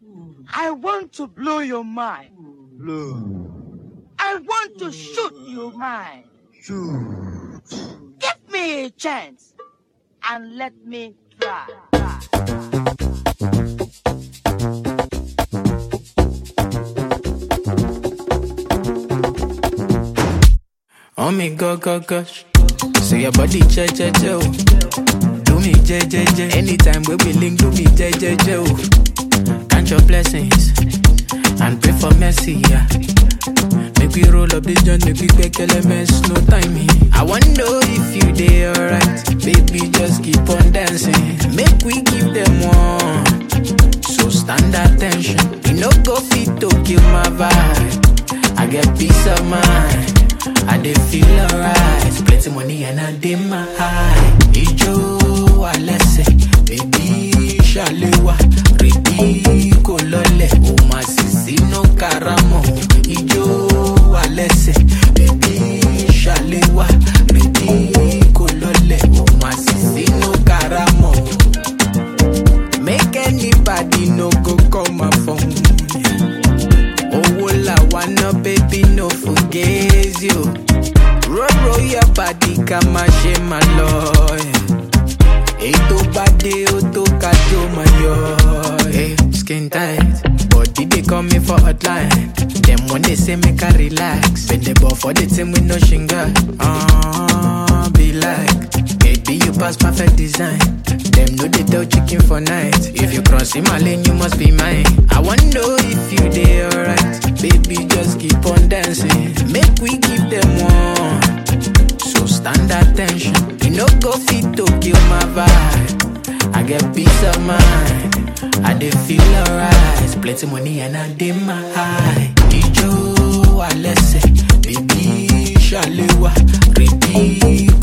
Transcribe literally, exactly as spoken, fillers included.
I want to blow your mind. Blow. I want to shoot your mind. Shoot. Give me a chance and let me try. Oh me go go gosh, say your body che che che oh. Do me je je je, anytime we be link do me je je je oh. Count your blessings and pray for mercy, yeah. Make we roll up this joint, make we make elements, no timing. I wanna know if you dey alright, baby just keep on dancing. Make we give them one, so stand attention. You no go fit to kill my vibe, I get peace of mind. I dey feel alright, plenty money and I dey my high. Ijo alese, baby shalewa, ready kolole, o ma sisi no karamo. Ijo alese, baby shalewa, ready kolole, o ma sisi no karamo. Make anybody no go call my phone. Oh, la wanna baby no forget you. Roll, roll your body, come and share my love. Eto body, oto kato my yo. Hey, skin tight, body they call me for hotline. Them when they say make I relax, bend the ball for the team with no shinga. Ah, uh, be like, baby you pass perfect design. Them know they tell chicken for night. If you cross in my lane, you must be mine. I wanna know if you dey alright, baby just keep on dancing. Make we give them one, so stand attention. You no go fit to kill my vibe, I get peace of mind. I dey feel alright, plenty money and I dey my high. Ijo alese, baby shalewa, ready